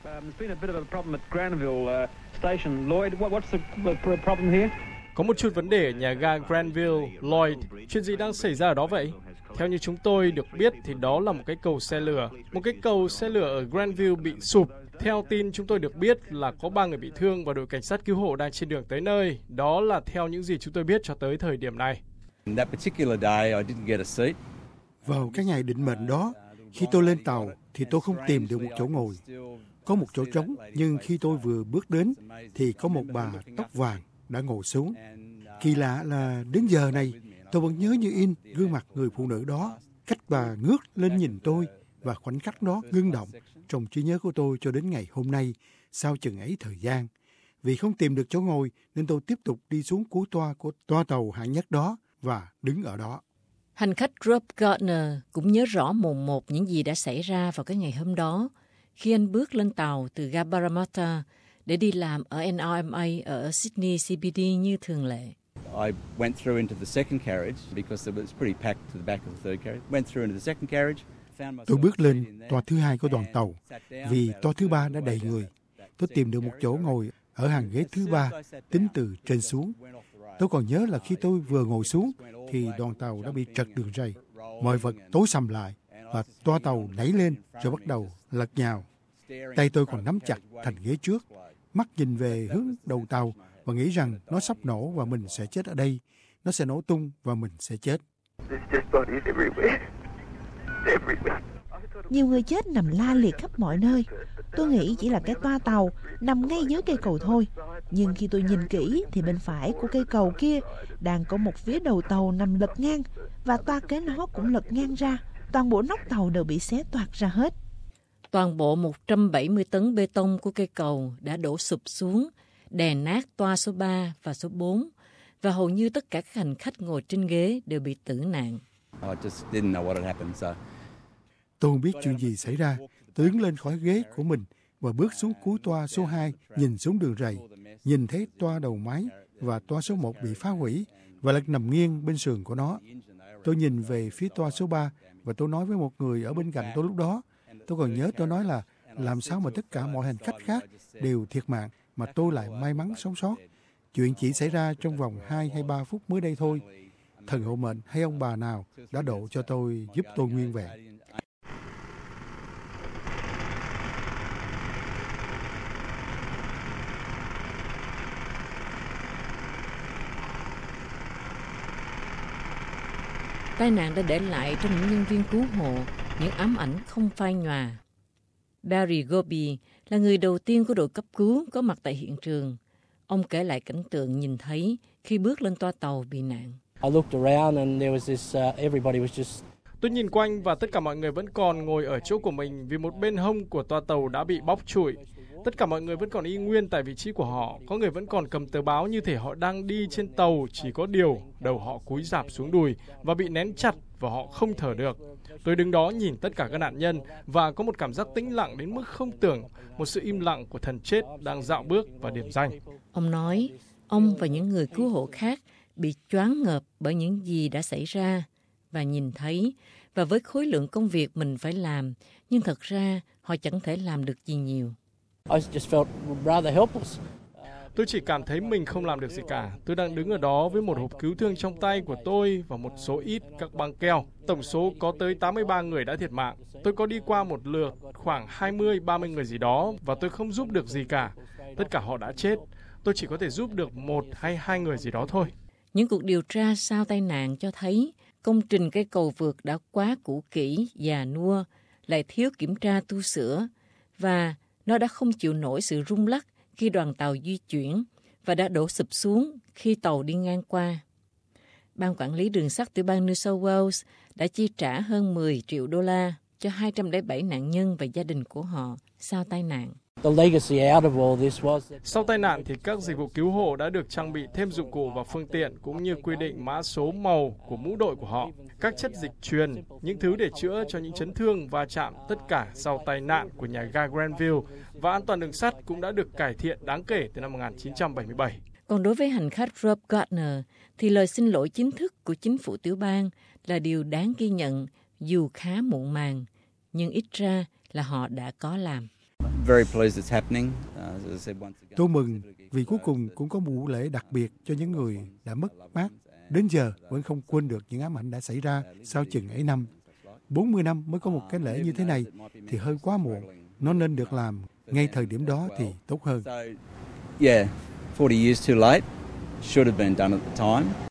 Có một chút vấn đề ở nhà ga Granville, Lloyd. Chuyện gì đang xảy ra ở đó vậy? Theo như chúng tôi được biết thì đó là một cái cầu xe lửa. Một cái cầu xe lửa ở Granville bị sụp. Theo tin chúng tôi được biết là có 3 người bị thương và đội cảnh sát cứu hộ đang trên đường tới nơi. Đó là theo những gì chúng tôi biết cho tới thời điểm này. Vào cái ngày định mệnh đó, khi tôi lên tàu thì tôi không tìm được một chỗ ngồi. Có một chỗ trống, nhưng khi tôi vừa bước đến thì có một bà tóc vàng đã ngồi xuống. Kỳ lạ là đến giờ này, tôi vẫn nhớ như in gương mặt người phụ nữ đó. Cách bà ngước lên nhìn tôi và khoảnh khắc đó ngưng động trong trí nhớ của tôi cho đến ngày hôm nay, sau chừng ấy thời gian. Vì không tìm được chỗ ngồi nên tôi tiếp tục đi xuống cuối toa của toa tàu hạng nhất đó và đứng ở đó. Hành khách Rob Gardner cũng nhớ rõ mồn một những gì đã xảy ra vào cái ngày hôm đó khi anh bước lên tàu từ ga Parramatta để đi làm ở NRMA ở Sydney CBD như thường lệ. I went through into the second carriage because it was pretty packed to the back of the third carriage. Went through into the second carriage. Tôi bước lên toa thứ hai của đoàn tàu vì toa thứ ba đã đầy người. Tôi tìm được một chỗ ngồi ở hàng ghế thứ ba tính từ trên xuống. Tôi còn nhớ là khi tôi vừa ngồi xuống thì đoàn tàu đã bị trật đường ray. Mọi vật tối sầm lại và toa tàu nảy lên rồi bắt đầu lật nhào. Tay tôi còn nắm chặt thành ghế trước, mắt nhìn về hướng đầu tàu và nghĩ rằng nó sắp nổ và mình sẽ chết ở đây. Nó sẽ nổ tung và mình sẽ chết. Nhiều người chết nằm la liệt khắp mọi nơi. Tôi nghĩ chỉ là cái toa tàu nằm ngay dưới cây cầu thôi. Nhưng khi tôi nhìn kỹ thì bên phải của cây cầu kia đang có một phía đầu tàu nằm lật ngang và toa kế nó cũng lật ngang ra. Toàn bộ nóc tàu đều bị xé toạc ra hết. Toàn bộ 170 tấn bê tông của cây cầu đã đổ sụp xuống, đè nát toa số 3 và số 4 và hầu như tất cả các hành khách ngồi trên ghế đều bị tử nạn. Tôi không biết chuyện gì xảy ra. Tôi đứng lên khỏi ghế của mình và bước xuống cuối toa số 2, nhìn xuống đường ray, nhìn thấy toa đầu máy và toa số 1 bị phá hủy và lật nằm nghiêng bên sườn của nó. Tôi nhìn về phía toa số 3 và tôi nói với một người ở bên cạnh tôi lúc đó. Tôi còn nhớ tôi nói là làm sao mà tất cả mọi hành khách khác đều thiệt mạng mà tôi lại may mắn sống sót. Chuyện chỉ xảy ra trong vòng 2 hay 3 phút mới đây thôi. Thần hộ mệnh hay ông bà nào đã độ cho tôi giúp tôi nguyên vẹn. Tai nạn đã để lại trong những nhân viên cứu hộ những ám ảnh không phai nhòa. Barry Gobi là người đầu tiên của đội cấp cứu có mặt tại hiện trường. Ông kể lại cảnh tượng nhìn thấy khi bước lên toa tàu bị nạn. Tôi nhìn quanh và tất cả mọi người vẫn còn ngồi ở chỗ của mình vì một bên hông của toa tàu đã bị bóc trụi. Tất cả mọi người vẫn còn y nguyên tại vị trí của họ. Có người vẫn còn cầm tờ báo như thể họ đang đi trên tàu, chỉ có điều đầu họ cúi rạp xuống đùi và bị nén chặt và họ không thở được. Tôi đứng đó nhìn tất cả các nạn nhân và có một cảm giác tĩnh lặng đến mức không tưởng, một sự im lặng của thần chết đang dạo bước và điểm danh. Ông nói, ông và những người cứu hộ khác bị choáng ngợp bởi những gì đã xảy ra và nhìn thấy, và với khối lượng công việc mình phải làm, nhưng thật ra họ chẳng thể làm được gì nhiều. Tôi chỉ cảm thấy mình không làm được gì cả. Tôi đang đứng ở đó với một hộp cứu thương trong tay của tôi và một số ít các băng keo. Tổng số có tới 83 người đã thiệt mạng. Tôi có đi qua một lượt khoảng 20-30 người gì đó và tôi không giúp được gì cả. Tất cả họ đã chết. Tôi chỉ có thể giúp được 1 hay 2 người gì đó thôi. Những cuộc điều tra sau tai nạn cho thấy công trình cây cầu vượt đã quá cũ kỹ, già nua, lại thiếu kiểm tra tu sửa và nó đã không chịu nổi sự rung lắc khi đoàn tàu di chuyển và đã đổ sụp xuống khi tàu đi ngang qua. Ban quản lý đường sắt tiểu bang New South Wales đã chi trả hơn 10 triệu đô la cho 207 nạn nhân và gia đình của họ sau tai nạn. Sau tai nạn thì các dịch vụ cứu hộ đã được trang bị thêm dụng cụ và phương tiện cũng như quy định mã số màu của mũ đội của họ, các chất dịch truyền, những thứ để chữa cho những chấn thương va chạm, tất cả sau tai nạn của nhà ga Granville, và an toàn đường sắt cũng đã được cải thiện đáng kể từ năm 1977. Còn đối với hành khách Rob Gardner thì lời xin lỗi chính thức của chính phủ tiểu bang là điều đáng ghi nhận dù khá muộn màng, nhưng ít ra là họ đã có làm. very pleased it's happening. As I said, once again. Tôi mừng vì cuối cùng cũng có một buổi lễ đặc biệt cho những người đã mất mát. Đến giờ vẫn không quên được những ám ảnh đã xảy ra sau chừng ấy năm. 40 năm mới có một cái lễ như thế này thì hơi quá muộn. Nó nên được làm ngay thời điểm đó thì tốt hơn. So, yeah, 40 years too late. Should have been done at the time.